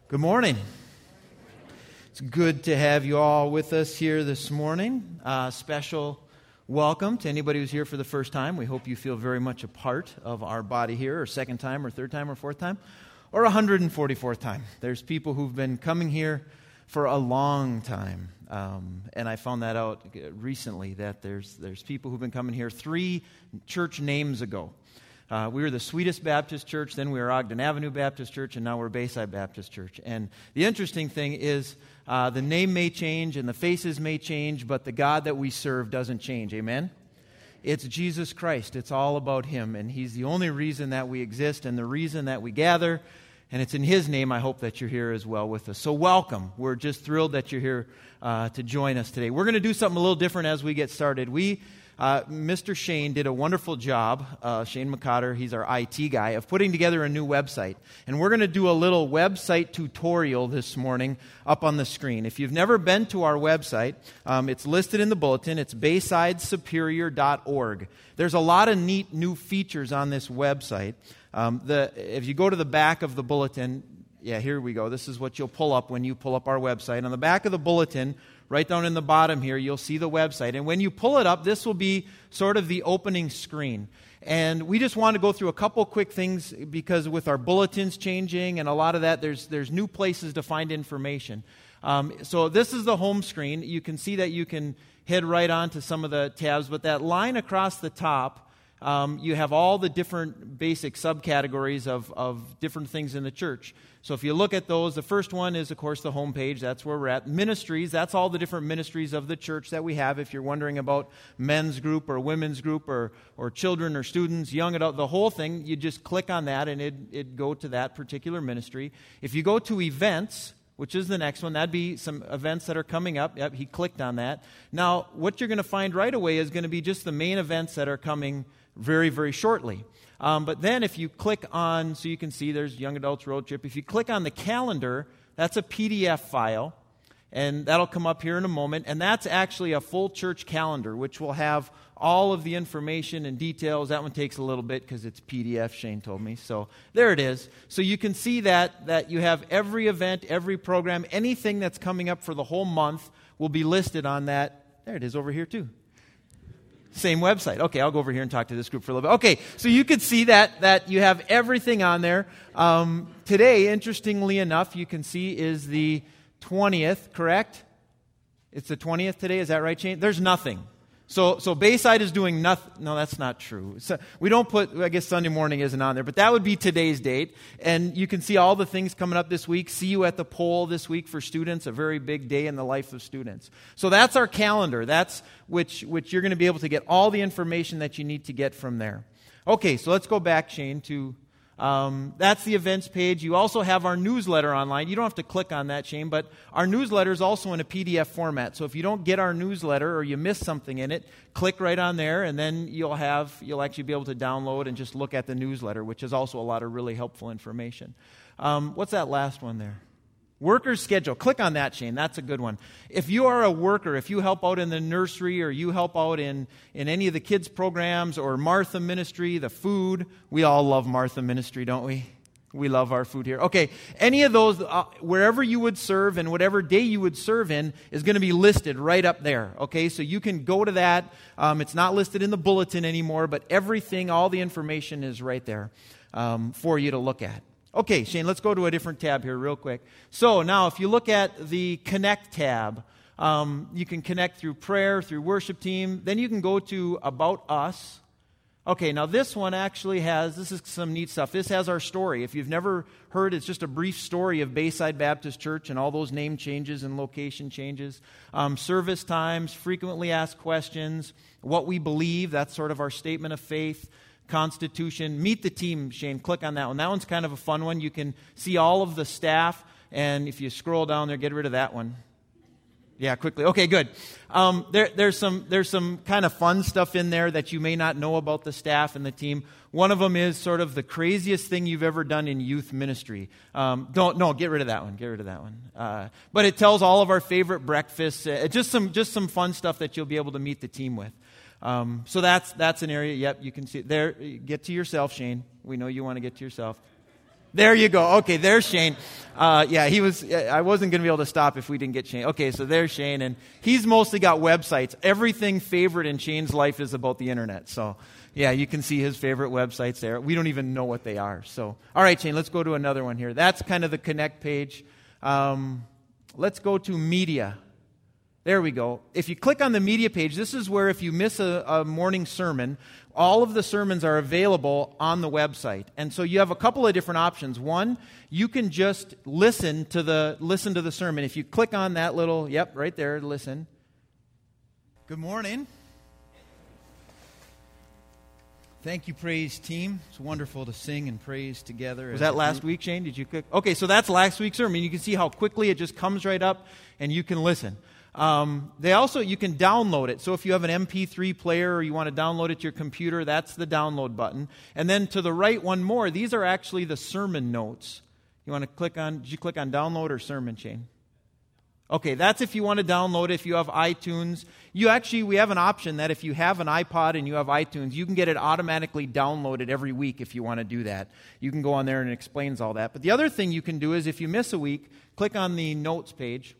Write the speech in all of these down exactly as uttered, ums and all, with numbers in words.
Good morning. It's good to have you all with us here this morning. Uh, special welcome to anybody who's here for the first time. We hope you feel very much a part of our body here, or second time, or third time, or fourth time, or one hundred forty-fourth time. There's people who've been coming here for a long time, um, and I found that out recently, that there's there's people who've been coming here three church names ago. Uh, we were the Sweetest Baptist Church, then we were Ogden Avenue Baptist Church, and now we're Bayside Baptist Church. And the interesting thing is uh, the name may change and the faces may change, but the God that we serve doesn't change. Amen? It's Jesus Christ. It's all about Him, and He's the only reason that we exist and the reason that we gather. And it's in His name I hope that you're here as well with us. So welcome. We're just thrilled that you're here uh, to join us today. We're going to do something a little different as we get started. We Uh, Mister Shane did a wonderful job, uh, Shane McCotter, he's our I T guy, of putting together a new website. And we're going to do a little website tutorial this morning up on the screen. If you've never been to our website, um, it's listed in the bulletin. It's bayside superior dot org. There's a lot of neat new features on this website. Um, the, if you go to the back of the bulletin, yeah, here we go. This is what you'll pull up when you pull up our website. On the back of the bulletin, right down in the bottom here, you'll see the website. And when you pull it up, this will be sort of the opening screen. And we just want to go through a couple quick things because with our bulletins changing and a lot of that, there's there's new places to find information. Um, so this is the home screen. You can see that you can head right on to some of the tabs, but that line across the top, Um, you have all the different basic subcategories of, of different things in the church. So if you look at those, the first one is, of course, the homepage. That's where we're at. Ministries, that's all the different ministries of the church that we have. If you're wondering about men's group or women's group or, or children or students, young adult, the whole thing, you just click on that and it'd, it'd go to that particular ministry. If you go to events, which is the next one, that'd be some events that are coming up. Yep, he clicked on that. Now, what you're going to find right away is going to be just the main events that are coming very, very shortly. Um, but then if you click on, so you can see there's Young Adults Road Trip. If you click on the calendar, that's a P D F file, and that'll come up here in a moment. And that's actually a full church calendar, which will have all of the information and details. That one takes a little bit because it's P D F, Shane told me. So there it is. So you can see that, that you have every event, every program, anything that's coming up for the whole month will be listed on that. There it is over here too. Same website. Okay, I'll go over here and talk to this group for a little bit. Okay, so you can see that that you have everything on there. Um, today, interestingly enough, you can see is the twentieth, correct? It's the twentieth today, is that right, Shane? There's nothing. So so Bayside is doing nothing. No, that's not true. So we don't put, I guess Sunday morning isn't on there, but that would be today's date. And you can see all the things coming up this week. See you at the poll this week for students, a very big day in the life of students. So that's our calendar. That's which which you're going to be able to get all the information that you need to get from there. Okay, so let's go back, Shane, to Um, that's the events page. You also have our newsletter online. You don't have to click on that, Shane, but our newsletter is also in a P D F format. So if you don't get our newsletter or you miss something in it, click right on there, and then you'll have you'll actually be able to download and just look at the newsletter, which is also a lot of really helpful information. Um, what's that last one there? Worker's schedule. Click on that, Shane. That's a good one. If you are a worker, if you help out in the nursery or you help out in, in any of the kids' programs or Martha Ministry, the food, we all love Martha Ministry, don't we? We love our food here. Okay, any of those, uh, wherever you would serve and whatever day you would serve in is going to be listed right up there. Okay, so you can go to that. Um, it's not listed in the bulletin anymore, but everything, all the information is right there um, for you to look at. Okay, Shane, let's go to a different tab here real quick. So now if you look at the Connect tab, um, you can connect through prayer, through worship team. Then you can go to About Us. Okay, now this one actually has, this is some neat stuff. This has our story. If you've never heard, it's just a brief story of Bayside Baptist Church and all those name changes and location changes. Um, service times, frequently asked questions, what we believe, that's sort of our statement of faith. Constitution. Meet the team, Shane. Click on that one. That one's kind of a fun one. You can see all of the staff, and if you scroll down there, get rid of that one. Yeah, quickly. Okay, good. Um, there, there's some there's some kind of fun stuff in there that you may not know about the staff and the team. One of them is sort of the craziest thing you've ever done in youth ministry. Um, don't no, get rid of that one. Get rid of that one. Uh, but it tells all of our favorite breakfasts. Uh, just some just some fun stuff that you'll be able to meet the team with. Um, so that's that's an area. Yep, you can see it there. Get to yourself, Shane. We know you want to get to yourself. There you go. Okay, there's Shane. Uh, yeah, he was. I wasn't going to be able to stop if we didn't get Shane. Okay, so there's Shane, and he's mostly got websites. Everything favorite in Shane's life is about the internet. So, yeah, you can see his favorite websites there. We don't even know what they are. So, all right, Shane, let's go to another one here. That's kind of the Connect page. Um, let's go to Media. There we go. If you click on the Media page, this is where if you miss a, a morning sermon, all of the sermons are available on the website. And so you have a couple of different options. One, you can just listen to the listen to the sermon. If you click on that little, yep, right there, listen. Good morning. Thank you, praise team. It's wonderful to sing and praise together. Was that last week, Shane? Did you click? Okay, so that's last week's sermon. You can see how quickly it just comes right up and you can listen. Um, they also, you can download it. So if you have an M P three player or you want to download it to your computer, that's the download button. And then to the right, one more. These are actually the sermon notes. You want to click on, did you click on download or sermon, Shane? Okay, that's if you want to download it, if you have iTunes. You actually, we have an option that if you have an iPod and you have iTunes, you can get it automatically downloaded every week if you want to do that. You can go on there and it explains all that. But the other thing you can do is if you miss a week, click on the notes page.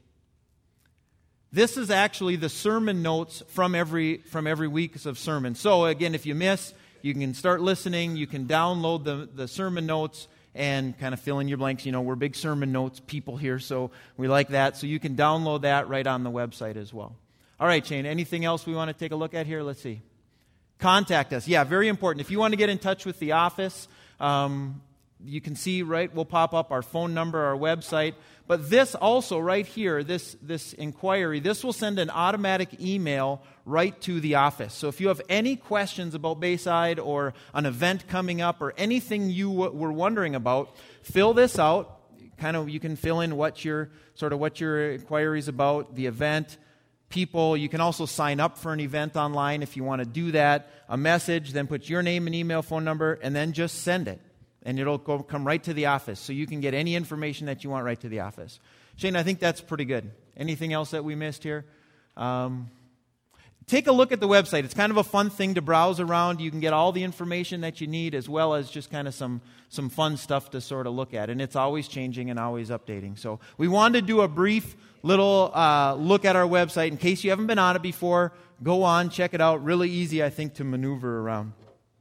This is actually the sermon notes from every from every week of sermon. So again, if you miss, you can start listening. You can download the, the sermon notes and kind of fill in your blanks. You know, we're big sermon notes people here, so we like that. So you can download that right on the website as well. All right, Shane, anything else we want to take a look at here? Let's see. Contact us. Yeah, very important. If you want to get in touch with the office, um, you can see, right, we'll pop up our phone number, our website. But this also, right here, this, this inquiry, this will send an automatic email right to the office. So if you have any questions about Bayside or an event coming up or anything you w- were wondering about, fill this out. Kind of, you can fill in what your, sort of what your inquiry is about, the event, people. You can also sign up for an event online if you want to do that. A message, then put your name and email, phone number, and then just send it. And it'll go, come right to the office, so you can get any information that you want right to the office. Shane, I think that's pretty good. Anything else that we missed here? Um, take a look at the website. It's kind of a fun thing to browse around. You can get all the information that you need, as well as just kind of some, some fun stuff to sort of look at. And it's always changing and always updating. So we wanted to do a brief little uh, look at our website. In case you haven't been on it before, go on, check it out. Really easy, I think, to maneuver around.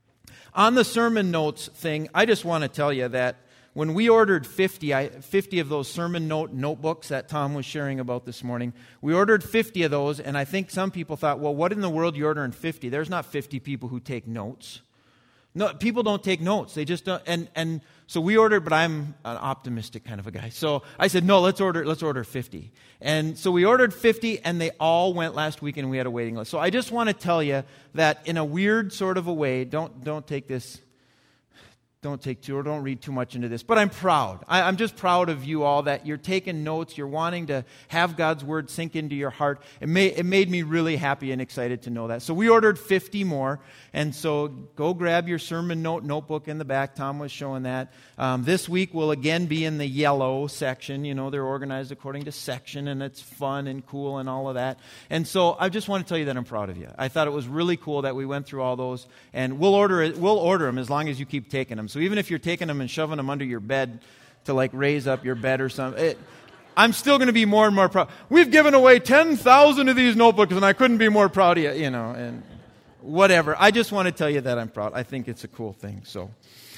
On the sermon notes thing, I just want to tell you that when we ordered fifty, I, fifty of those sermon note notebooks that Tom was sharing about this morning, we ordered fifty of those, and I think some people thought, well, what in the world are you ordering fifty? There's not fifty people who take notes. No, people don't take notes. They just don't. And, and so we ordered, but I'm an optimistic kind of a guy. So I said, no, let's order, let's order fifty. And so we ordered fifty, and they all went last week, and we had a waiting list. So I just want to tell you that in a weird sort of a way, don't, don't take this, don't take too, or don't read too much into this, but I'm proud. I, I'm just proud of you all that you're taking notes, you're wanting to have God's Word sink into your heart. It, may, it made me really happy and excited to know that. So we ordered fifty more, and so go grab your sermon note notebook in the back. Tom was showing that. Um, this week will again be in the yellow section. You know, they're organized according to section, and it's fun and cool and all of that. And so I just want to tell you that I'm proud of you. I thought it was really cool that we went through all those, and we'll order it. We'll order them as long as you keep taking them. So even if you're taking them and shoving them under your bed to like raise up your bed or something, it, I'm still going to be more and more proud. We've given away ten thousand of these notebooks, and I couldn't be more proud of you, you know, and whatever. I just want to tell you that I'm proud. I think it's a cool thing. So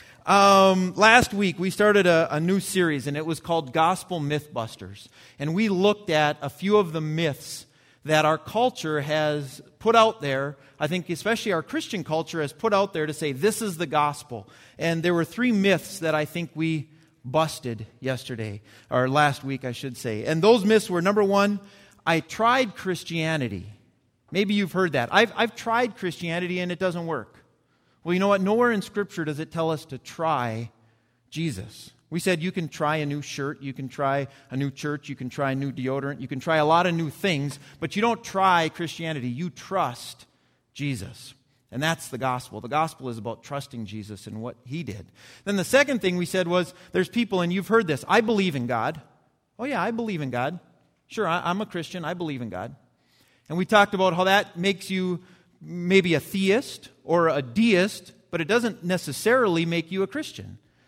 um, last week we started a, a new series, and it was called Gospel Mythbusters. And we looked at a few of the myths that our culture has put out there. I think especially our Christian culture has put out there to say this is the gospel. And there were three myths that I think we busted yesterday, or last week I should say. And those myths were, number one, I tried Christianity. Maybe you've heard that. I've, I've tried Christianity and it doesn't work. Well, you know what? Nowhere in Scripture does it tell us to try Jesus. We said you can try a new shirt, you can try a new church, you can try a new deodorant, you can try a lot of new things, but you don't try Christianity. You trust Jesus. And that's the gospel. The gospel is about trusting Jesus and what He did. Then the second thing we said was, there's people, and you've heard this, I believe in God. Oh yeah, I believe in God. Sure, I'm a Christian, I believe in God. And we talked about how that makes you maybe a theist or a deist, but it doesn't necessarily make you a Christian.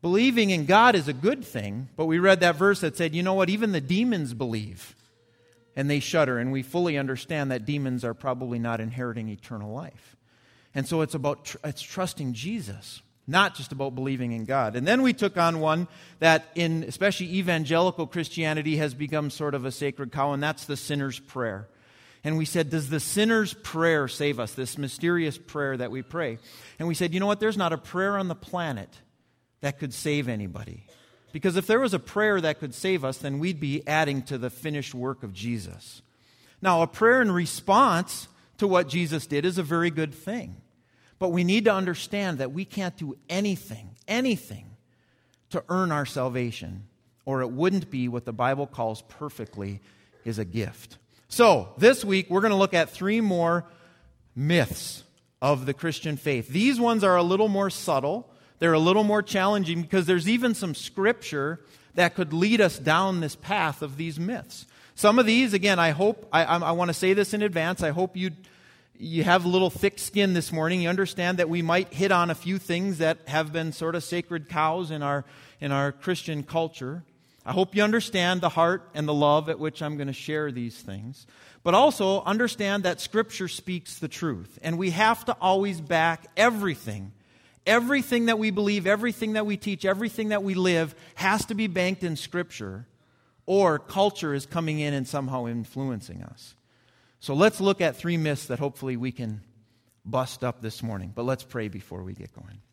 Believing in God is a good thing, but we read that verse that said, you know what, even the demons believe, and they shudder, and we fully understand that demons are probably not inheriting eternal life. And so it's about tr- it's trusting Jesus, not just about believing in God. And then we took on one that in especially evangelical Christianity has become sort of a sacred cow, and that's the sinner's prayer. And we said, does the sinner's prayer save us? This mysterious prayer that we pray. And we said, you know what, there's not a prayer on the planet that could save anybody. Because if there was a prayer that could save us, then we'd be adding to the finished work of Jesus. Now, a prayer in response to what Jesus did is a very good thing. But we need to understand that we can't do anything, anything to earn our salvation, or it wouldn't be what the Bible calls perfectly is a gift. So, this week we're going to look at three more myths of the Christian faith. These ones are a little more subtle. They're a little more challenging because there's even some scripture that could lead us down this path of these myths. Some of these, again, I hope, I, I, I want to say this in advance, I hope you you have a little thick skin this morning. You understand that we might hit on a few things that have been sort of sacred cows in our in our Christian culture. I hope you understand the heart and the love at which I'm going to share these things. But also understand that Scripture speaks the truth. And we have to always back everything. Everything that we believe, everything that we teach, everything that we live has to be banked in Scripture, or culture is coming in and somehow influencing us. So let's look at three myths that hopefully we can bust up this morning. But let's pray before we get going.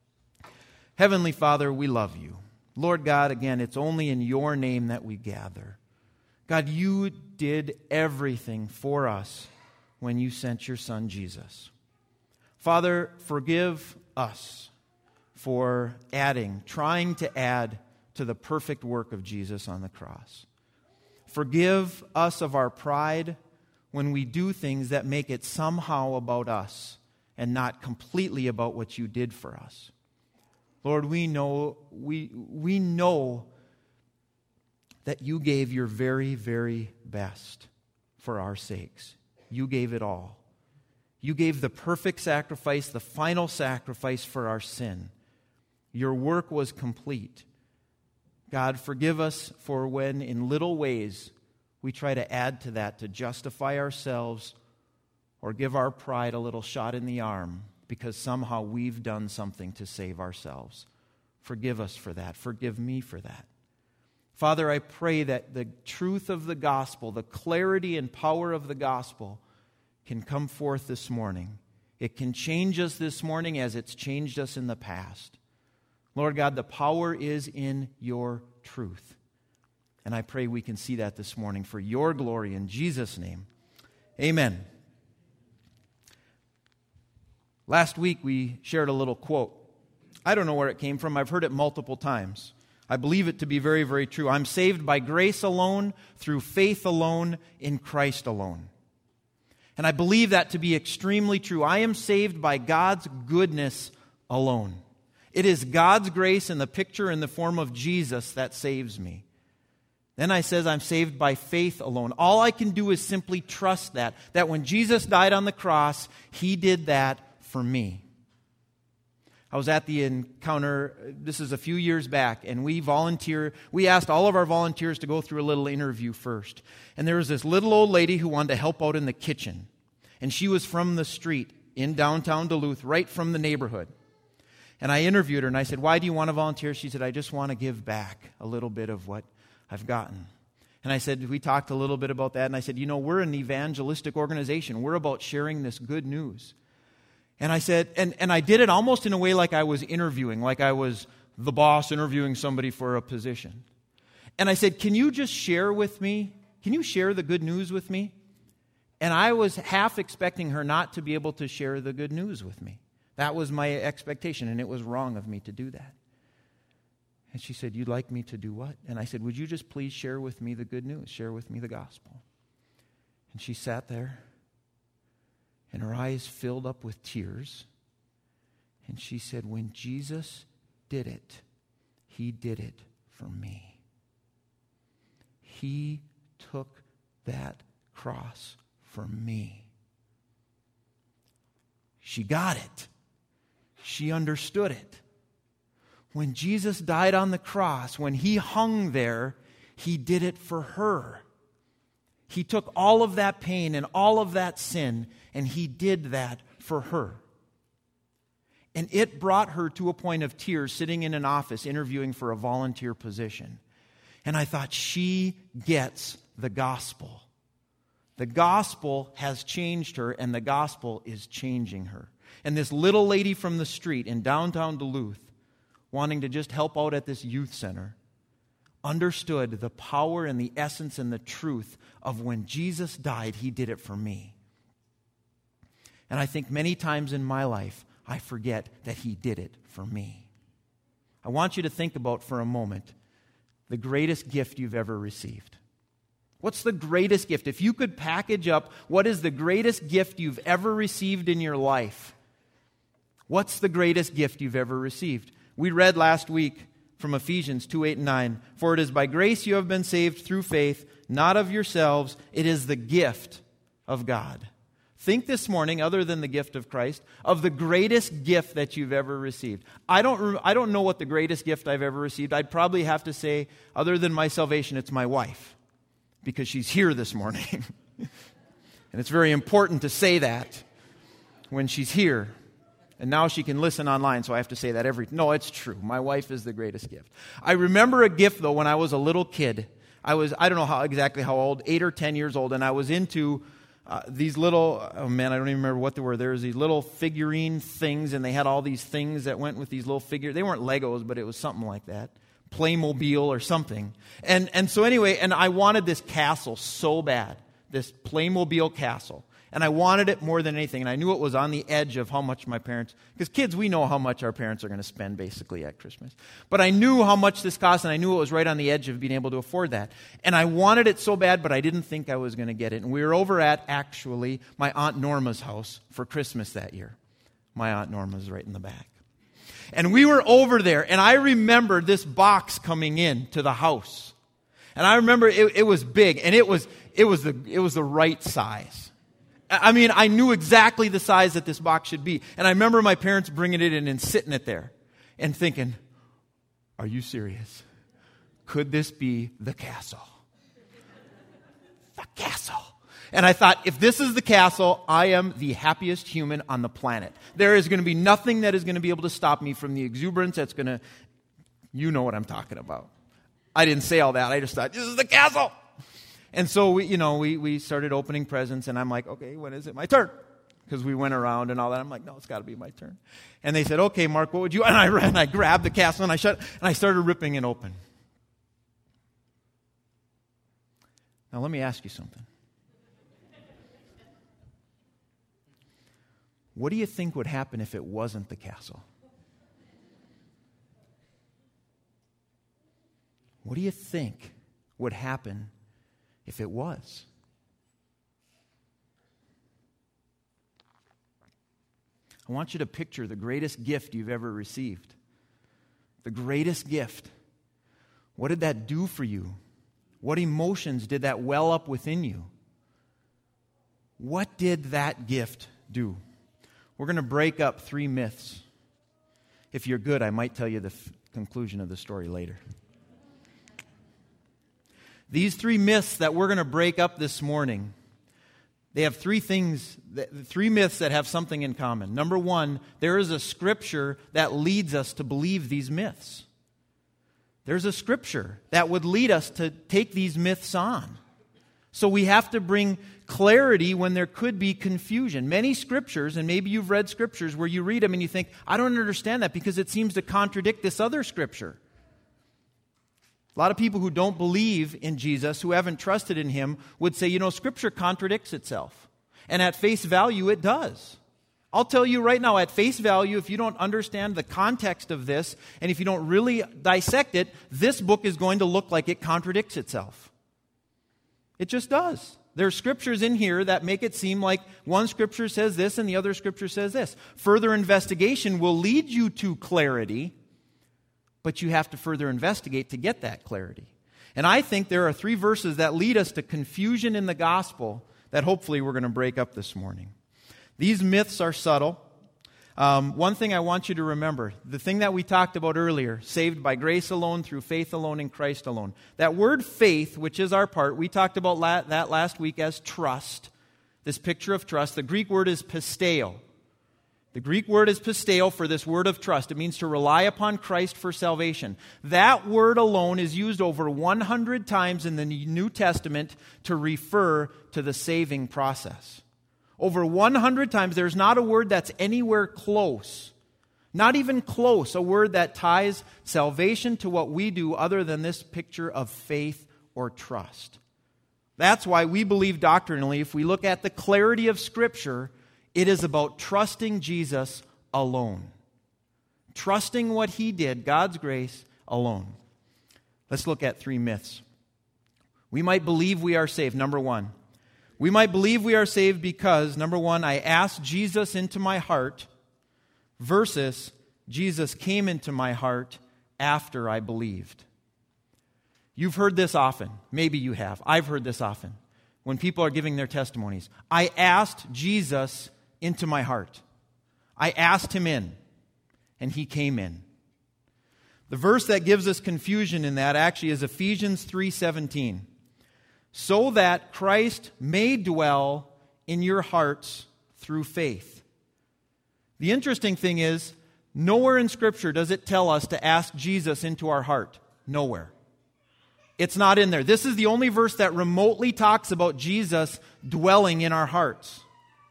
Heavenly Father, we love you. Lord God, again, it's only in your name that we gather. God, you did everything for us when you sent your Son, Jesus. Father, forgive us for adding, trying to add to the perfect work of Jesus on the cross. Forgive us of our pride when we do things that make it somehow about us and not completely about what you did for us. Lord, we know we we know that you gave your very, very best for our sakes. You gave it all. You gave the perfect sacrifice, the final sacrifice for our sin. Your work was complete. God, forgive us for when in little ways we try to add to that to justify ourselves or give our pride a little shot in the arm because somehow we've done something to save ourselves. Forgive us for that. Forgive me for that. Father, I pray that the truth of the gospel, the clarity and power of the gospel can come forth this morning. It can change us this morning as it's changed us in the past. Lord God, the power is in your truth. And I pray we can see that this morning for your glory in Jesus' name. Amen. Last week we shared a little quote. I don't know where it came from. I've heard it multiple times. I believe it to be very, very true. I'm saved by grace alone, through faith alone, in Christ alone. And I believe that to be extremely true. I am saved by God's goodness alone. It is God's grace in the picture in the form of Jesus that saves me. Then I says I'm saved by faith alone. All I can do is simply trust that. That when Jesus died on the cross, He did that for me. I was at the encounter, this is a few years back, and we volunteer, we asked all of our volunteers to go through a little interview first. And there was this little old lady who wanted to help out in the kitchen. And she was from the street in downtown Duluth, right from the neighborhood. And I interviewed her and I said, why do you want to volunteer? She said, I just want to give back a little bit of what I've gotten. And I said, we talked a little bit about that. And I said, you know, we're an evangelistic organization. We're about sharing this good news. And I said, and, and I did it almost in a way like I was interviewing, like I was the boss interviewing somebody for a position. And I said, can you just share with me, can you share the good news with me? And I was half expecting her not to be able to share the good news with me. That was my expectation, and it was wrong of me to do that. And she said, you'd like me to do what? And I said, would you just please share with me the good news? Share with me the gospel. And she sat there, and her eyes filled up with tears. And she said, when Jesus did it, He did it for me. He took that cross for me. She got it. She understood it. When Jesus died on the cross, when he hung there, he did it for her. He took all of that pain and all of that sin, and he did that for her. And it brought her to a point of tears, sitting in an office interviewing for a volunteer position. And I thought, she gets the gospel. The gospel has changed her, and the gospel is changing her. And this little lady from the street in downtown Duluth, wanting to just help out at this youth center, understood the power and the essence and the truth of when Jesus died, he did it for me. And I think many times in my life, I forget that he did it for me. I want you to think about for a moment the greatest gift you've ever received. What's the greatest gift? If you could package up what is the greatest gift you've ever received in your life, what's the greatest gift you've ever received? We read last week from Ephesians two, eight, and nine. For it is by grace you have been saved through faith, not of yourselves. It is the gift of God. Think this morning, other than the gift of Christ, of the greatest gift that you've ever received. I don't, I don't know what the greatest gift I've ever received. I'd probably have to say, other than my salvation, it's my wife, because she's here this morning. And it's very important to say that when she's here. And now she can listen online, so I have to say that every... No, it's true. My wife is the greatest gift. I remember a gift, though, when I was a little kid. I was, I don't know how exactly how old, eight or ten years old, and I was into uh, these little... Oh, man, I don't even remember what they were. There was these little figurine things, and they had all these things that went with these little figures. They weren't Legos, but it was something like that. Playmobil or something. And, and so anyway, and I wanted this castle so bad, this Playmobil castle. And I wanted it more than anything. And I knew it was on the edge of how much my parents... Because kids, we know how much our parents are going to spend basically at Christmas. But I knew how much this cost, and I knew it was right on the edge of being able to afford that. And I wanted it so bad, but I didn't think I was going to get it. And we were over at, actually, my Aunt Norma's house for Christmas that year. My Aunt Norma's right in the back. And we were over there, and I remember this box coming in to the house. And I remember it, it was big, and it was it was the it was the right size. I mean, I knew exactly the size that this box should be. And I remember my parents bringing it in and sitting it there and thinking, are you serious? Could this be the castle? The castle. And I thought, if this is the castle, I am the happiest human on the planet. There is going to be nothing that is going to be able to stop me from the exuberance that's going to... You know what I'm talking about. I didn't say all that. I just thought, this is the castle. And so, we, you know, we, we started opening presents, and I'm like, okay, when is it my turn? Because we went around and all that. I'm like, no, it's got to be my turn. And they said, okay, Mark, what would you... And I ran, I grabbed the castle, and I shut, and I started ripping it open. Now, let me ask you something. What do you think would happen if it wasn't the castle? What do you think would happen if it was? I want you to picture the greatest gift you've ever received. The greatest gift. What did that do for you? What emotions did that well up within you? What did that gift do? We're going to break up three myths. If you're good, I might tell you the f- conclusion of the story later. These three myths that we're going to break up this morning, they have three things, three myths that have something in common. Number one, there is a scripture that leads us to believe these myths. There's a scripture that would lead us to take these myths on. So we have to bring clarity when there could be confusion. Many scriptures, and maybe you've read scriptures where you read them and you think, I don't understand that because it seems to contradict this other scripture. A lot of people who don't believe in Jesus, who haven't trusted in Him, would say, you know, Scripture contradicts itself. And at face value, it does. I'll tell you right now, at face value, if you don't understand the context of this, and if you don't really dissect it, this book is going to look like it contradicts itself. It just does. There are scriptures in here that make it seem like one scripture says this and the other scripture says this. Further investigation will lead you to clarity, but you have to further investigate to get that clarity. And I think there are three verses that lead us to confusion in the gospel that hopefully we're going to break up this morning. These myths are subtle. Um, one thing I want you to remember, the thing that we talked about earlier, saved by grace alone, through faith alone, in Christ alone. That word faith, which is our part, we talked about la- that last week as trust. This picture of trust. The Greek word is pisteo. The Greek word is pisteo for this word of trust. It means to rely upon Christ for salvation. That word alone is used over one hundred times in the New Testament to refer to the saving process. Over one hundred times, there's not a word that's anywhere close, not even close, a word that ties salvation to what we do other than this picture of faith or trust. That's why we believe doctrinally, if we look at the clarity of Scripture, it is about trusting Jesus alone. Trusting what He did, God's grace alone. Let's look at three myths. We might believe we are saved, number one. We might believe we are saved because, number one, I asked Jesus into my heart versus Jesus came into my heart after I believed. You've heard this often. Maybe you have. I've heard this often when people are giving their testimonies. I asked Jesus into my heart. I asked Him in, and He came in. The verse that gives us confusion in that actually is Ephesians three seventeen. So that Christ may dwell in your hearts through faith. The interesting thing is, nowhere in Scripture does it tell us to ask Jesus into our heart. Nowhere. It's not in there. This is the only verse that remotely talks about Jesus dwelling in our hearts.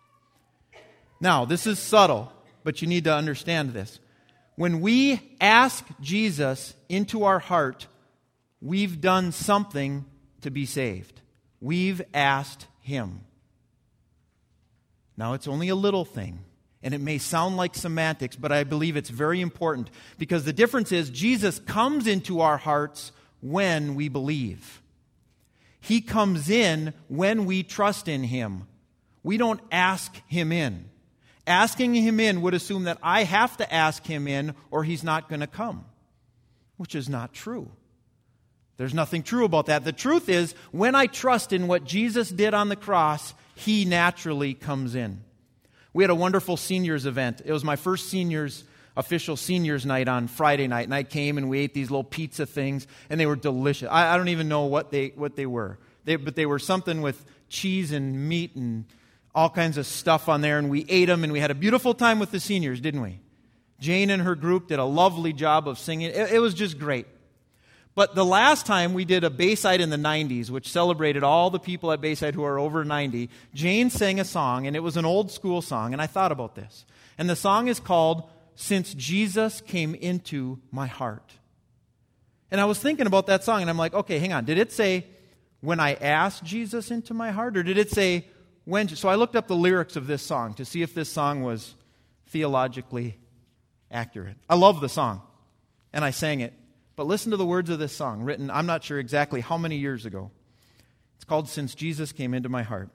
Now, this is subtle, but you need to understand this. When we ask Jesus into our heart, we've done something to be saved. We've asked Him. Now, it's only a little thing, and it may sound like semantics, but I believe it's very important because the difference is Jesus comes into our hearts when we believe. He comes in when we trust in Him. We don't ask Him in. Asking Him in would assume that I have to ask Him in or He's not going to come, which is not true. There's nothing true about that. The truth is, when I trust in what Jesus did on the cross, He naturally comes in. We had a wonderful seniors event. It was my first seniors, official seniors night on Friday night, and I came and we ate these little pizza things, and they were delicious. I, I don't even know what they what they were, they, but they were something with cheese and meat and all kinds of stuff on there, and we ate them, and we had a beautiful time with the seniors, didn't we? Jane and her group did a lovely job of singing. It, it was just great. But the last time we did a Bayside in the nineties, which celebrated all the people at Bayside who are over ninety, Jane sang a song, and it was an old school song, and I thought about this. And the song is called, Since Jesus Came Into My Heart. And I was thinking about that song, and I'm like, okay, hang on. Did it say, when I asked Jesus into my heart? Or did it say, when? So I looked up the lyrics of this song to see if this song was theologically accurate. I love the song, and I sang it. But listen to the words of this song, written, I'm not sure exactly how many years ago. It's called Since Jesus Came Into My Heart.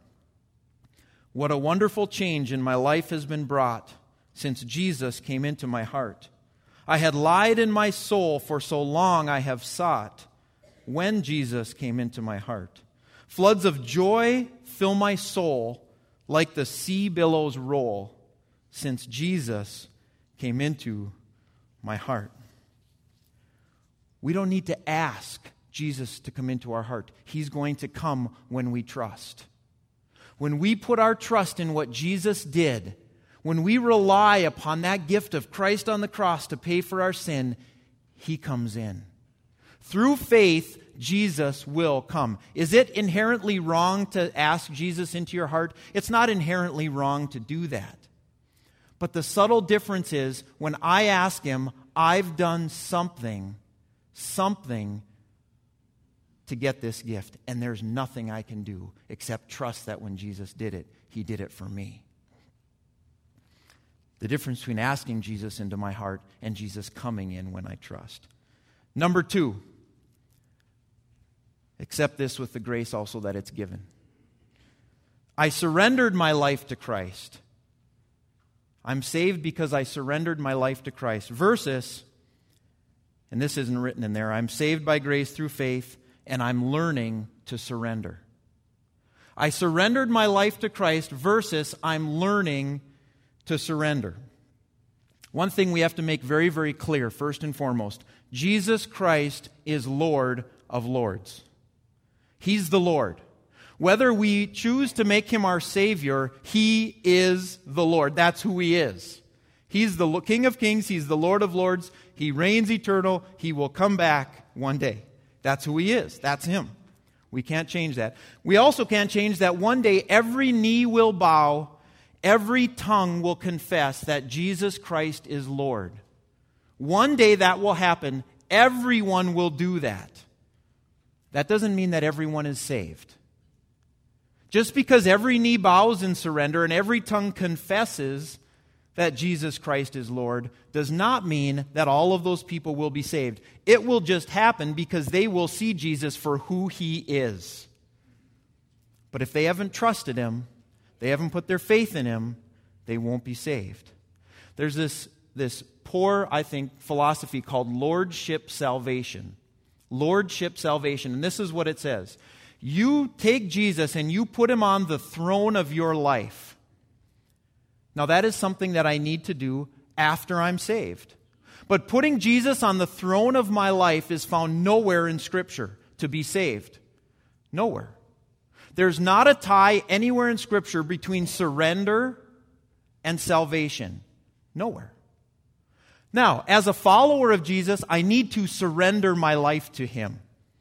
What a wonderful change in my life has been brought since Jesus came into my heart. I had lied in my soul for so long I have sought when Jesus came into my heart. Floods of joy fill my soul like the sea billows roll since Jesus came into my heart. We don't need to ask Jesus to come into our heart. He's going to come when we trust. When we put our trust in what Jesus did, when we rely upon that gift of Christ on the cross to pay for our sin, He comes in. Through faith, Jesus will come. Is it inherently wrong to ask Jesus into your heart? It's not inherently wrong to do that. But the subtle difference is when I ask Him, I've done something, something to get this gift, and there's nothing I can do except trust that when Jesus did it, He did it for me. The difference between asking Jesus into my heart and Jesus coming in when I trust. Number two, accept this with the grace also that it's given. I surrendered my life to Christ. I'm saved because I surrendered my life to Christ. Versus, and this isn't written in there, I'm saved by grace through faith, and I'm learning to surrender. I surrendered my life to Christ versus I'm learning to surrender. One thing we have to make very, very clear, first and foremost, Jesus Christ is Lord of Lords. He's the Lord. Whether we choose to make Him our Savior, He is the Lord. That's who He is. He's the King of Kings. He's the Lord of Lords. He reigns eternal. He will come back one day. That's who He is. That's Him. We can't change that. We also can't change that one day every knee will bow, every tongue will confess that Jesus Christ is Lord. One day that will happen. Everyone will do that. That doesn't mean that everyone is saved. Just because every knee bows in surrender and every tongue confesses that Jesus Christ is Lord does not mean that all of those people will be saved. It will just happen because they will see Jesus for who He is. But if they haven't trusted Him, they haven't put their faith in Him, they won't be saved. There's this, this poor, I think, philosophy called lordship salvation. Lordship salvation. And this is what it says. You take Jesus and you put Him on the throne of your life. Now that is something that I need to do after I'm saved. But putting Jesus on the throne of my life is found nowhere in Scripture to be saved. Nowhere. There's not a tie anywhere in Scripture between surrender and salvation. Nowhere. Now, as a follower of Jesus, I need to surrender my life to Him.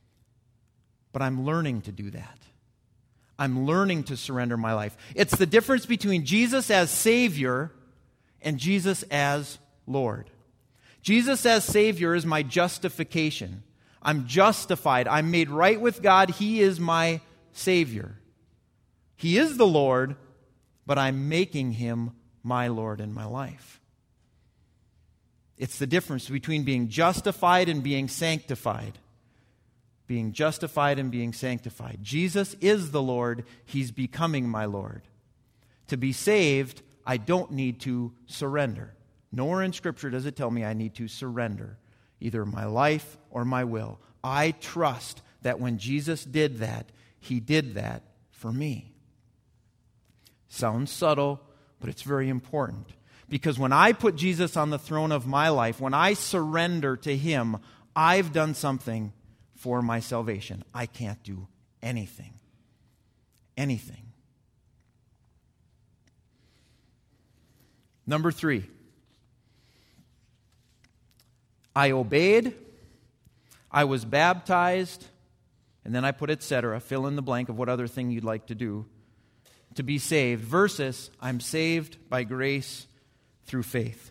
But I'm learning to do that. I'm learning to surrender my life. It's the difference between Jesus as Savior and Jesus as Lord. Jesus as Savior is my justification. I'm justified. I'm made right with God. He is my Savior. He is the Lord, but I'm making Him my Lord in my life. It's the difference between being justified and being sanctified. Being justified and being sanctified. Jesus is the Lord. He's becoming my Lord. To be saved, I don't need to surrender. Nowhere in Scripture does it tell me I need to surrender either my life or my will. I trust that when Jesus did that, He did that for me. Sounds subtle, but it's very important. Because when I put Jesus on the throne of my life, when I surrender to Him, I've done something for my salvation. I can't do anything. Anything. Number three. I obeyed. I was baptized. And then I put et cetera. Fill in the blank of what other thing you'd like to do to be saved. Versus, I'm saved by grace through faith.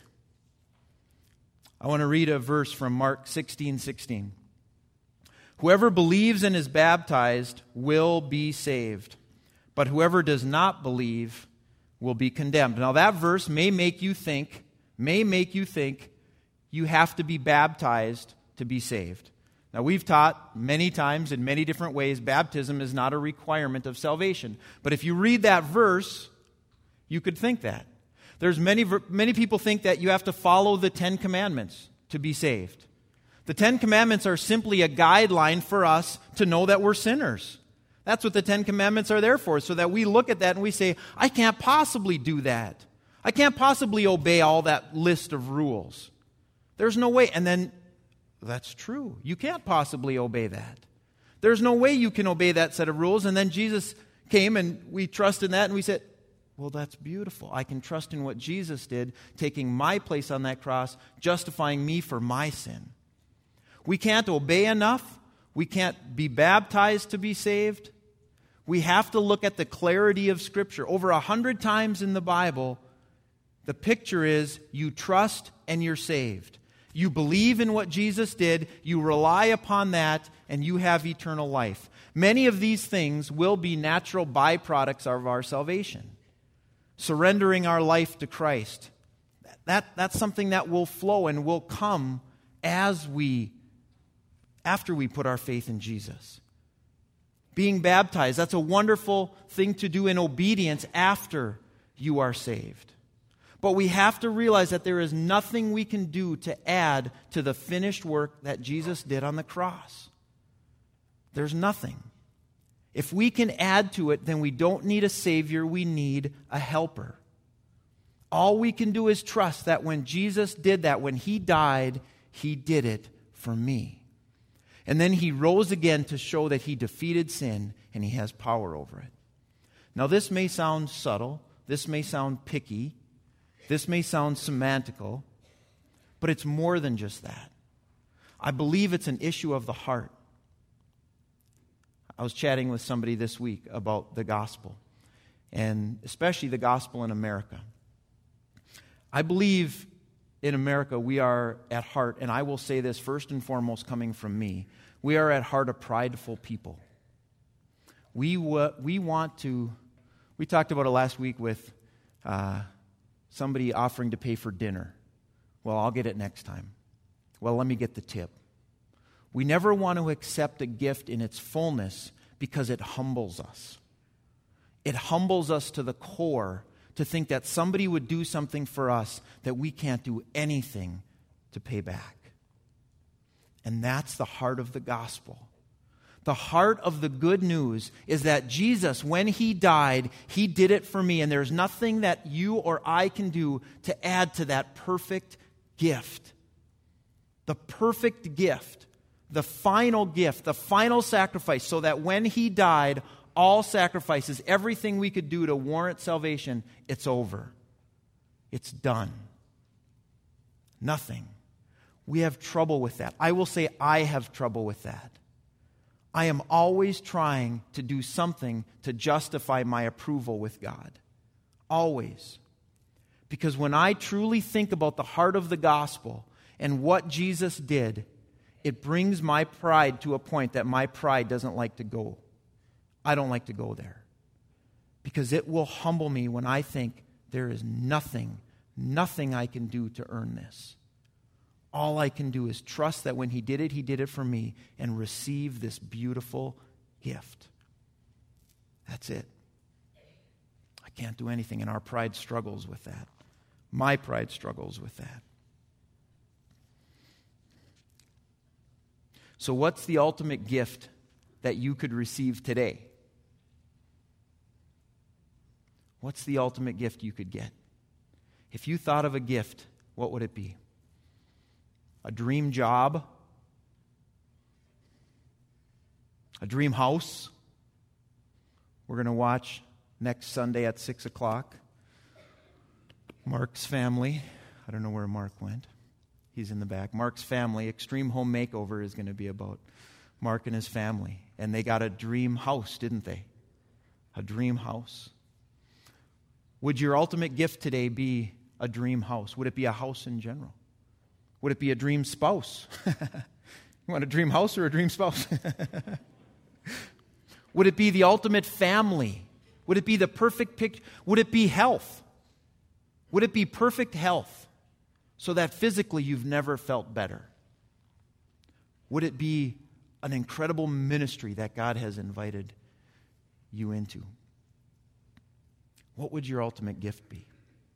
I want to read a verse from Mark sixteen sixteen. Whoever believes and is baptized will be saved, but whoever does not believe will be condemned. Now that verse may make you think, may make you think you have to be baptized to be saved. Now we've taught many times in many different ways baptism is not a requirement of salvation. But if you read that verse, you could think that. There's many, many people think that you have to follow the Ten Commandments to be saved. The Ten Commandments are simply a guideline for us to know that we're sinners. That's what the Ten Commandments are there for, so that we look at that and we say, I can't possibly do that. I can't possibly obey all that list of rules. There's no way. And then, that's true. You can't possibly obey that. There's no way you can obey that set of rules. And then Jesus came and we trust in that and we said, well, that's beautiful. I can trust in what Jesus did, taking my place on that cross, justifying me for my sin. We can't obey enough. We can't be baptized to be saved. We have to look at the clarity of Scripture. Over a hundred times in the Bible, the picture is you trust and you're saved. You believe in what Jesus did, you rely upon that, and you have eternal life. Many of these things will be natural byproducts of our salvation. Surrendering our life to Christ. That, that's something that will flow and will come as we after we put our faith in Jesus. Being baptized, that's a wonderful thing to do in obedience after you are saved. But we have to realize that there is nothing we can do to add to the finished work that Jesus did on the cross. There's nothing. If we can add to it, then we don't need a Savior, we need a helper. All we can do is trust that when Jesus did that, when he died, he did it for me. And then he rose again to show that he defeated sin and he has power over it. Now, this may sound subtle. This may sound picky. This may sound semantical. But it's more than just that. I believe it's an issue of the heart. I was chatting with somebody this week about the gospel, and especially the gospel in America. I believe in America we are at heart, and I will say this first and foremost coming from me, we are at heart a prideful people. We, w- we want to, we talked about it last week with uh, somebody offering to pay for dinner. Well, I'll get it next time. Well, let me get the tip. We never want to accept a gift in its fullness because it humbles us. It humbles us to the core to think that somebody would do something for us that we can't do anything to pay back. And that's the heart of the gospel. The heart of the good news is that Jesus, when he died, he did it for me, and there's nothing that you or I can do to add to that perfect gift. The perfect gift, the final gift, the final sacrifice, so that when he died, all sacrifices, everything we could do to warrant salvation, it's over. It's done. Nothing. We have trouble with that. I will say I have trouble with that. I am always trying to do something to justify my approval with God. Always. Because when I truly think about the heart of the gospel and what Jesus did, it brings my pride to a point that my pride doesn't like to go. I don't like to go there. Because it will humble me when I think there is nothing, nothing I can do to earn this. All I can do is trust that when he did it, he did it for me, and receive this beautiful gift. That's it. I can't do anything, and our pride struggles with that. My pride struggles with that. So what's the ultimate gift that you could receive today? What's the ultimate gift you could get? If you thought of a gift, what would it be? A dream job? A dream house? We're going to watch next Sunday at six o'clock. Mark's Family. I don't know where Mark went. He's in the back. Mark's Family. Extreme Home Makeover is going to be about Mark and his family. And they got a dream house, didn't they? A dream house. Would your ultimate gift today be a dream house? Would it be a house in general? Would it be a dream spouse? You want a dream house or a dream spouse? Would it be the ultimate family? Would it be the perfect picture? Would it be health? Would it be perfect health so that physically you've never felt better? Would it be an incredible ministry that God has invited you into? What would your ultimate gift be?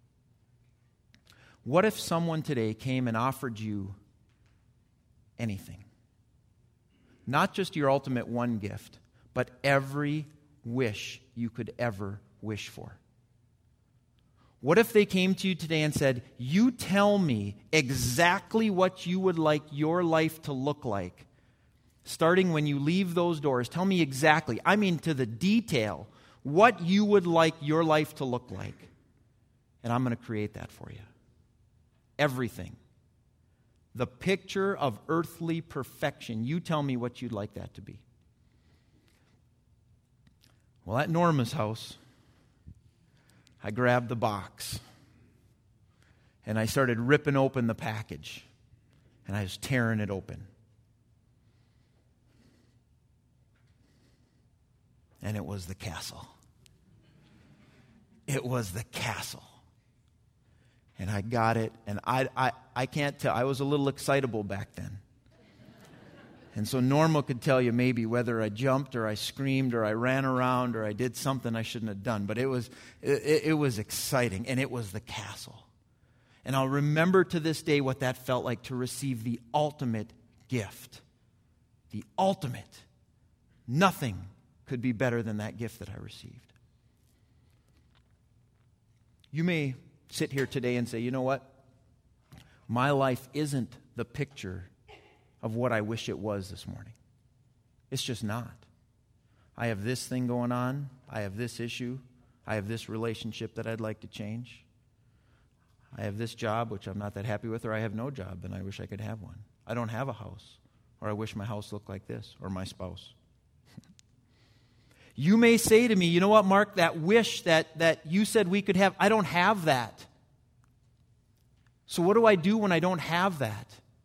What if someone today came and offered you anything? Not just your ultimate one gift, but every wish you could ever wish for. What if they came to you today and said, you tell me exactly what you would like your life to look like, starting when you leave those doors. Tell me exactly, I mean to the detail, what you would like your life to look like. And I'm going to create that for you. Everything. The picture of earthly perfection. You tell me what you'd like that to be. Well, at Norma's house, I grabbed the box and I started ripping open the package and I was tearing it open. And it was the castle. It was the castle. And I got it, and I, I, I can't tell. I was a little excitable back then. And so Norma could tell you maybe whether I jumped or I screamed or I ran around or I did something I shouldn't have done. But it was, it, it was exciting, and it was the castle. And I'll remember to this day what that felt like to receive the ultimate gift. The ultimate. Nothing could be better than that gift that I received. You may sit here today and say, you know what? My life isn't the picture of what I wish it was this morning. It's just not. I have this thing going on. I have this issue. I have this relationship that I'd like to change. I have this job, which I'm not that happy with, or I have no job, and I wish I could have one. I don't have a house, or I wish my house looked like this, or my spouse. You may say to me, you know what, Mark, that wish that, that you said we could have, I don't have that. So what do I do when I don't have that?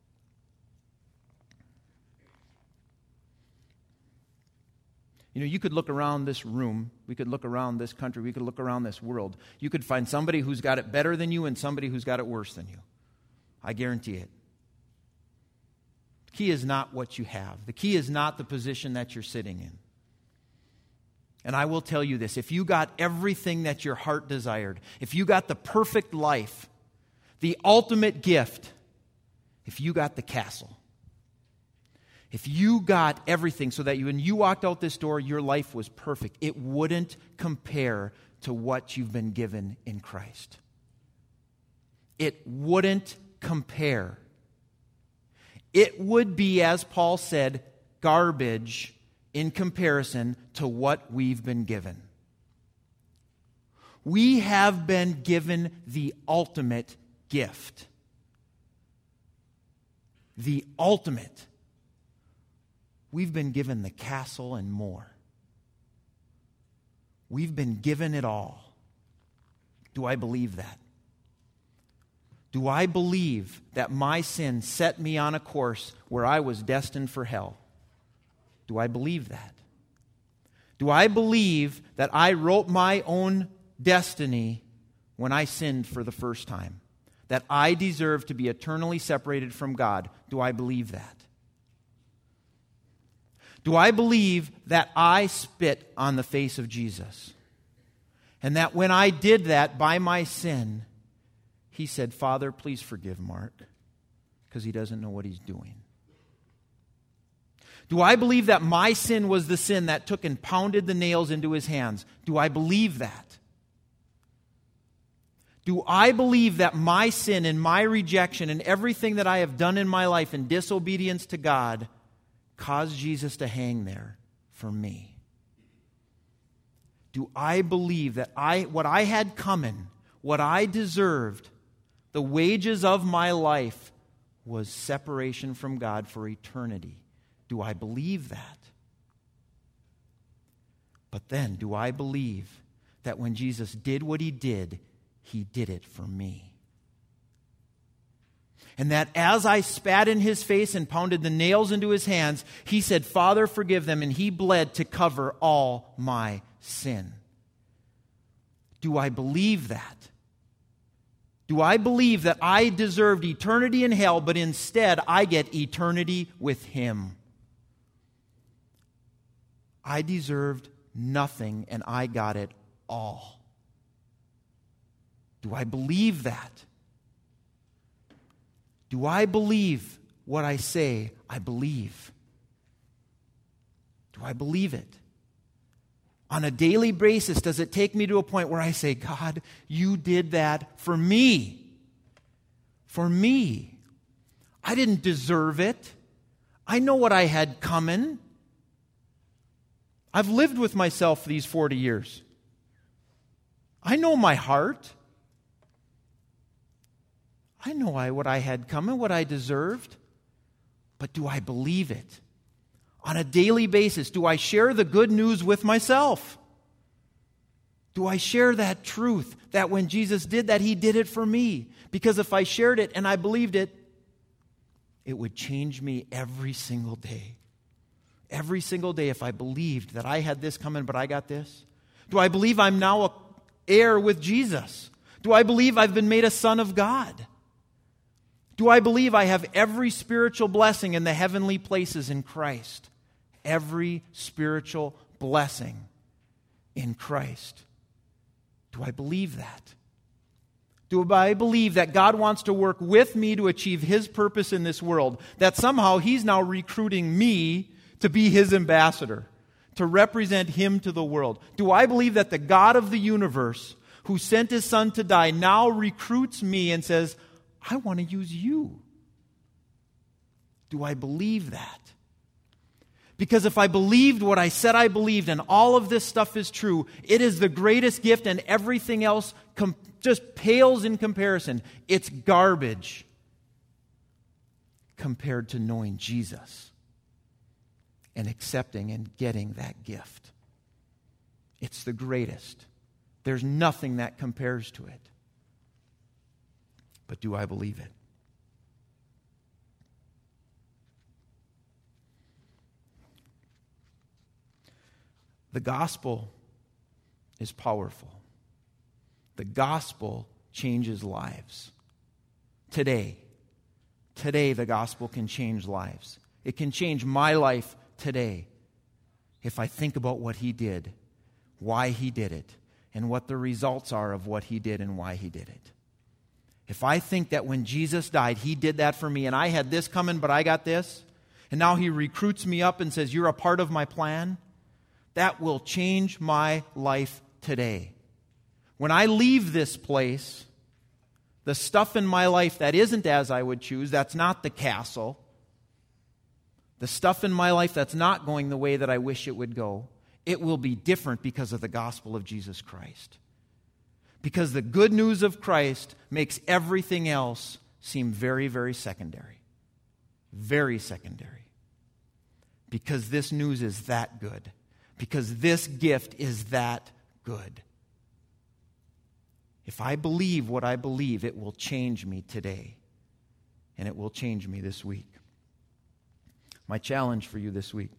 You know, you could look around this room, we could look around this country, we could look around this world. You could find somebody who's got it better than you and somebody who's got it worse than you. I guarantee it. The key is not what you have. The key is not the position that you're sitting in. And I will tell you this, if you got everything that your heart desired, if you got the perfect life, the ultimate gift, if you got the castle, if you got everything so that you, when you walked out this door, your life was perfect, it wouldn't compare to what you've been given in Christ. It wouldn't compare. It would be, as Paul said, garbage in comparison to what we've been given. We have been given the ultimate gift. The ultimate. We've been given the castle and more. We've been given it all. Do I believe that? Do I believe that my sin set me on a course where I was destined for hell? Do I believe that? Do I believe that I wrote my own destiny when I sinned for the first time? That I deserve to be eternally separated from God? Do I believe that? Do I believe that I spit on the face of Jesus? And that when I did that by my sin, He said, Father, please forgive Mark, because he doesn't know what he's doing. Do I believe that my sin was the sin that took and pounded the nails into his hands? Do I believe that? Do I believe that my sin and my rejection and everything that I have done in my life in disobedience to God caused Jesus to hang there for me? Do I believe that I what I had coming, what I deserved, the wages of my life was separation from God for eternity? Do I believe that? But then, do I believe that when Jesus did what He did, He did it for me? And that as I spat in His face and pounded the nails into His hands, He said, Father, forgive them, and He bled to cover all my sin. Do I believe that? Do I believe that I deserved eternity in hell, but instead I get eternity with Him? I deserved nothing, and I got it all. Do I believe that? Do I believe what I say I believe? Do I believe it? On a daily basis, does it take me to a point where I say, God, you did that for me? For me. I didn't deserve it. I know what I had coming. I've lived with myself these forty years. I know my heart. I know I, what I had coming, what I deserved. But do I believe it? On a daily basis, do I share the good news with myself? Do I share that truth that when Jesus did that, He did it for me? Because if I shared it and I believed it, it would change me every single day. Every single day, if I believed that I had this coming, but I got this. Do I believe I'm now an heir with Jesus? Do I believe I've been made a son of God? Do I believe I have every spiritual blessing in the heavenly places in Christ? Every spiritual blessing in Christ. Do I believe that? Do I believe that God wants to work with me to achieve His purpose in this world? That somehow He's now recruiting me to be His ambassador, to represent Him to the world? Do I believe that the God of the universe, who sent his son to die, now recruits me and says, I want to use you. Do I believe that? Because if I believed what I said I believed and all of this stuff is true, it is the greatest gift and everything else com- just pales in comparison. It's garbage compared to knowing Jesus and accepting and getting that gift. It's the greatest. There's nothing that compares to it. But do I believe it? The gospel is powerful. The gospel changes lives. Today, today the gospel can change lives. It can change my life today if I think about what he did, why he did it, and what the results are of what he did and why he did it. If I think that when Jesus died, he did that for me, and I had this coming, but I got this, and now he recruits me up and says, you're a part of my plan, that will change my life today. When I leave this place, the stuff in my life that isn't as I would choose, that's not the castle, the stuff in my life that's not going the way that I wish it would go, it will be different because of the gospel of Jesus Christ. Because the good news of Christ makes everything else seem very, very secondary. Very secondary. Because this news is that good. Because this gift is that good. If I believe what I believe, it will change me today. And it will change me this week. My challenge for you this week.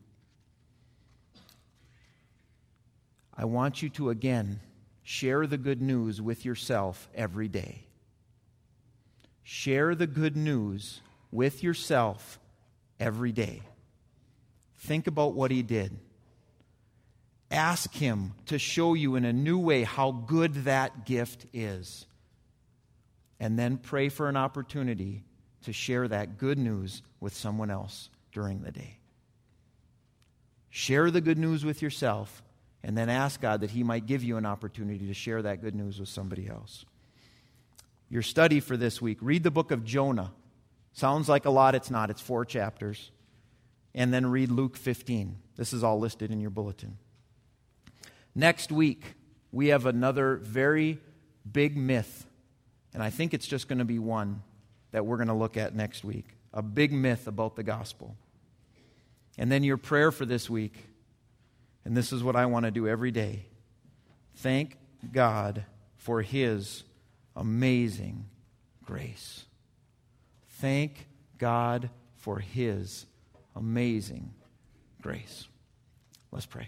I want you to again share the good news with yourself every day. Share the good news with yourself every day. Think about what he did. Ask him to show you in a new way how good that gift is. And then pray for an opportunity to share that good news with someone else during the day. Share the good news with yourself, and then ask God that he might give you an opportunity to share that good news with somebody else. Your study for this week, read the book of Jonah. Sounds like a lot, it's not. It's four chapters. And then read Luke fifteen. This is all listed in your bulletin. Next week, we have another very big myth, and I think it's just going to be one that we're going to look at next week. A big myth about the gospel. And then your prayer for this week, and this is what I want to do every day. Thank God for his amazing grace. Thank God for his amazing grace. Let's pray.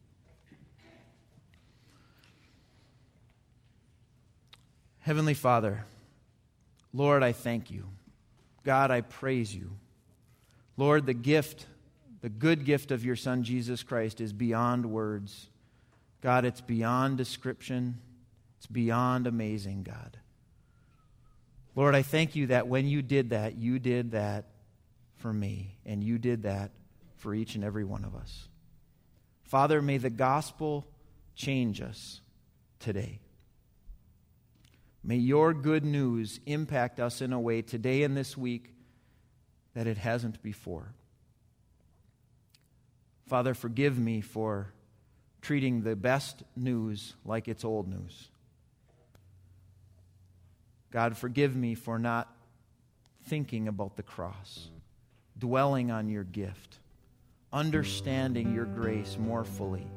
Heavenly Father, Lord, I thank you. God, I praise you. Lord, the gift, the good gift of your Son, Jesus Christ, is beyond words. God, it's beyond description. It's beyond amazing, God. Lord, I thank you that when you did that, you did that for me, and you did that for each and every one of us. Father, may the gospel change us today. May your good news impact us in a way today and this week that it hasn't before. Father, forgive me for treating the best news like it's old news. God, forgive me for not thinking about the cross, dwelling on your gift, understanding your grace more fully.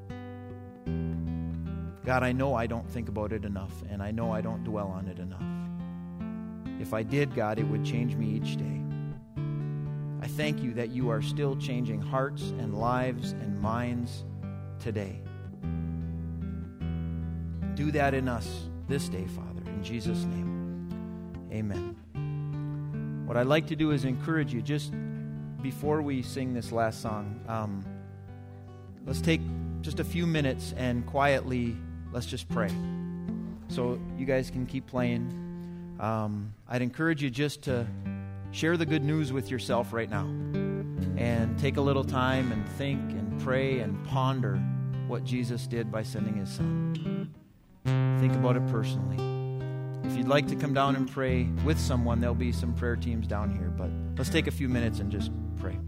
God, I know I don't think about it enough, and I know I don't dwell on it enough. If I did, God, it would change me each day. I thank you that you are still changing hearts and lives and minds today. Do that in us this day, Father, in Jesus' name. Amen. What I'd like to do is encourage you, just before we sing this last song, um, let's take just a few minutes and quietly, let's just pray. So you guys can keep playing. Um, I'd encourage you just to share the good news with yourself right now. And take a little time and think and pray and ponder what Jesus did by sending his Son. Think about it personally. If you'd like to come down and pray with someone, there'll be some prayer teams down here. But let's take a few minutes and just pray.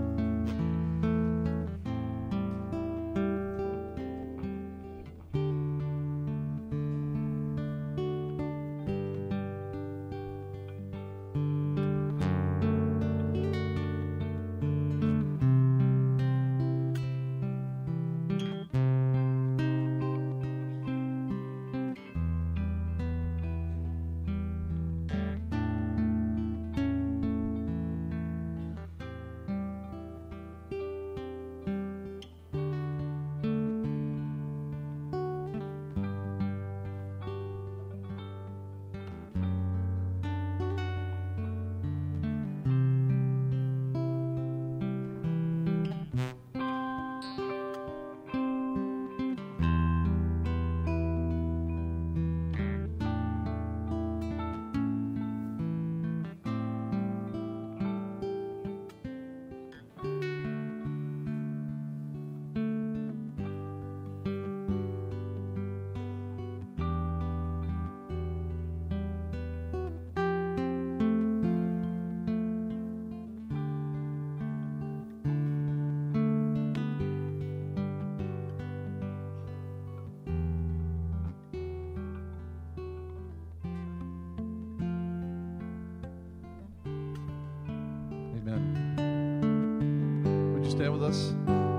Stand with us.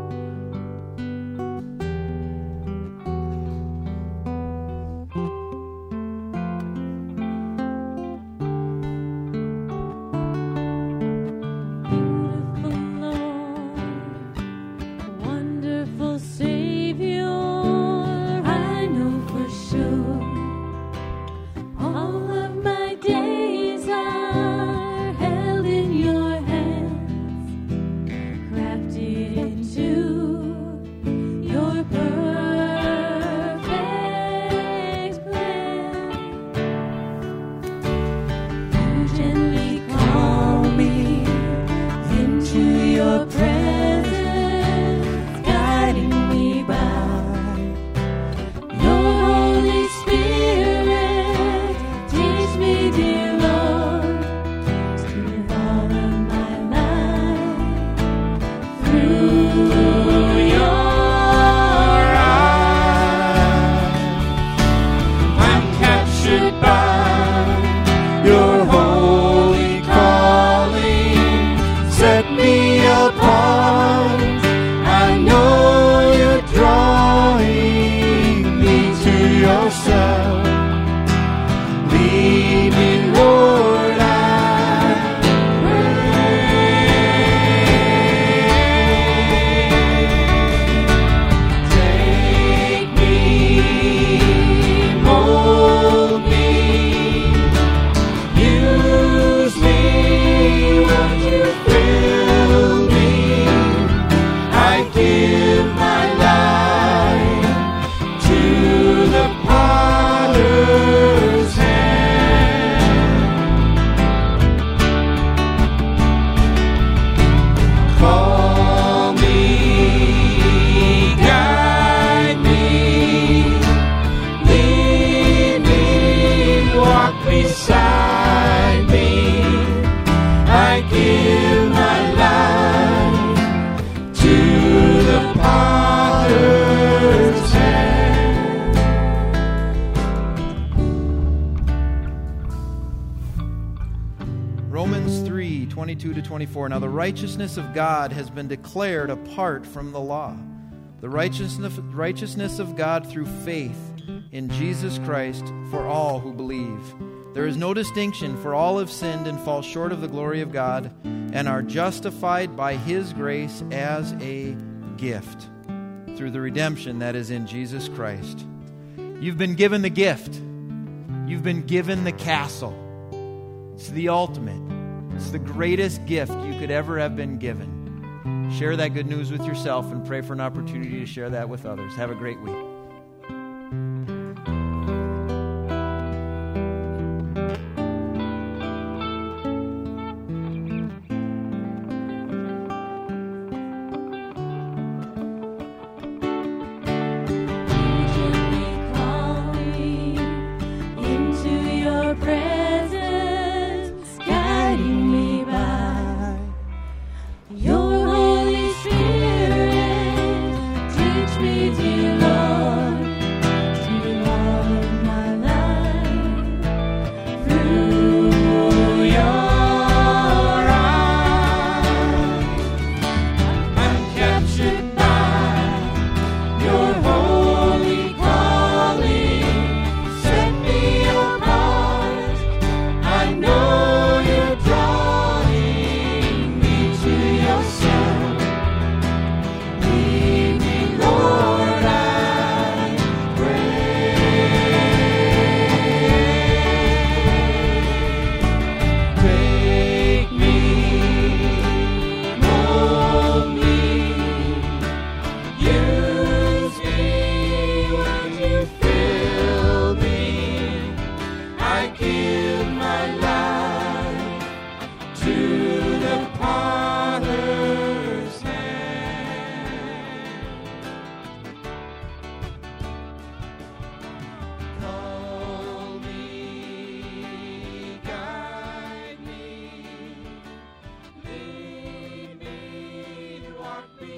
twenty-two to twenty-four. Now the righteousness of God has been declared apart from the law. The righteousness, righteousness of God through faith in Jesus Christ for all who believe. There is no distinction, for all have sinned and fall short of the glory of God and are justified by His grace as a gift through the redemption that is in Jesus Christ. You've been given the gift. You've been given the castle. It's the ultimate. It's the greatest gift you could ever have been given. Share that good news with yourself and pray for an opportunity to share that with others. Have a great week. Call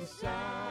beside